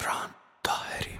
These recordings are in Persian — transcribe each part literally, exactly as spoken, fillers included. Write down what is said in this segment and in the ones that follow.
کامران طاهری.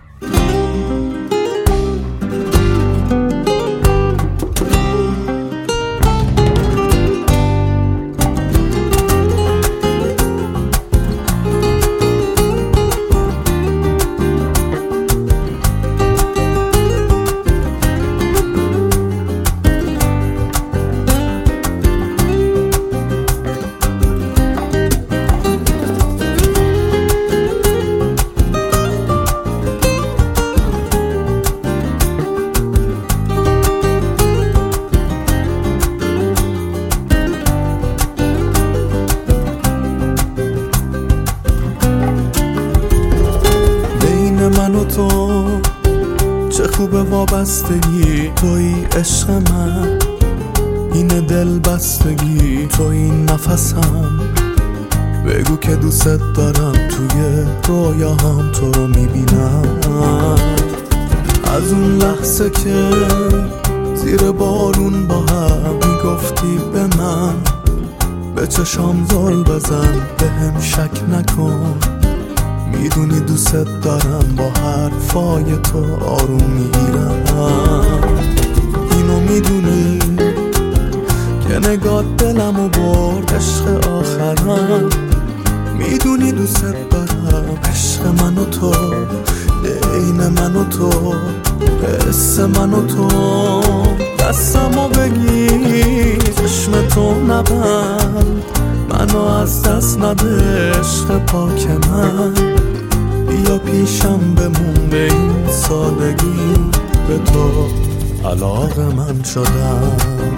من و تو چه خوبه وابستگی، توی عشق من اینه دل بستگی، تو این نفسم بگو که دوست دارم، توی رویاهم تو رو میبینم. از اون لحظه که زیر بارون با هم میگفتی به من، به چشام زل بزن به هم شک نکن، میدونی دوست دارم، با حرفای تو آروم میگیرم. اینو میدونی که نگاه دلمو برد عشق آخرم، میدونی دوست دارم، عشق من و تو، عین من و تو، حس من و تو. دستمو بگیر چشم تو نبند، منو از دست نده عشق پاک من، بیا پیشم بمون به این سادگی، به تو علاقه من شدم.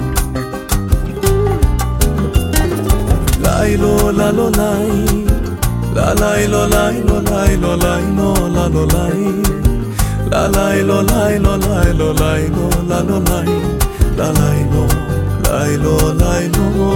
لایلو لالو لای لا لایلو لایلو لایلو لایلو لالو لای لا لایلو لایلو لایلو لایلو لالو لای لا لایلو لایلو لایلو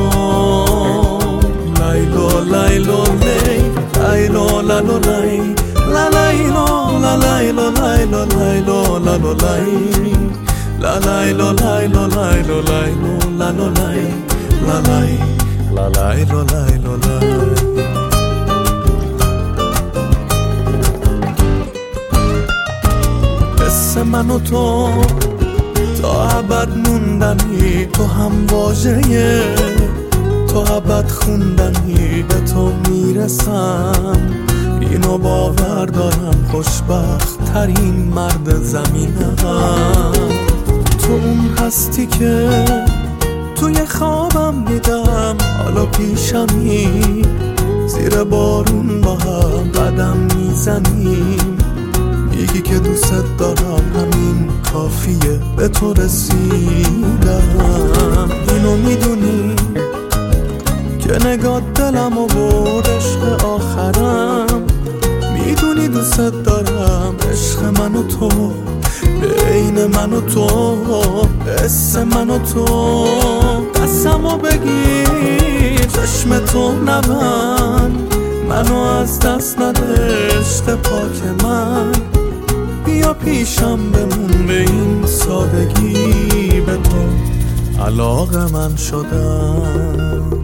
لایلو لایلو لایلو لالو لای لا لایلو لا لایلو لایلو لایلو لالو لای لا لایلو لایلو لایلو لایلو لالو لای لا لای لا لایلو لایلو لای. حس من و تو تا ابد موندنی، تو هم واژه تو ابد خوندنی، به تو میرسم اینو باور دارم، خوشبخت ترین مرد زمینم. تو اون هستی که توی خوابم دیدم، حالا پیشمی زیر بارون با هم قدم میزنیم، میگی که دوست دارم، همین کافیه به تو رسیدم. اینو میدونی که نگاه دلمو برد عشق آخرم، میدونی دوست دارم، عشق من و تو، بین من و تو، حس من و تو. دستمو بگیر چشم تو نبند، منو از دست نده عشق پاک من، بیا پیشم بمون به این سادگی، به تو علاقه من شدم.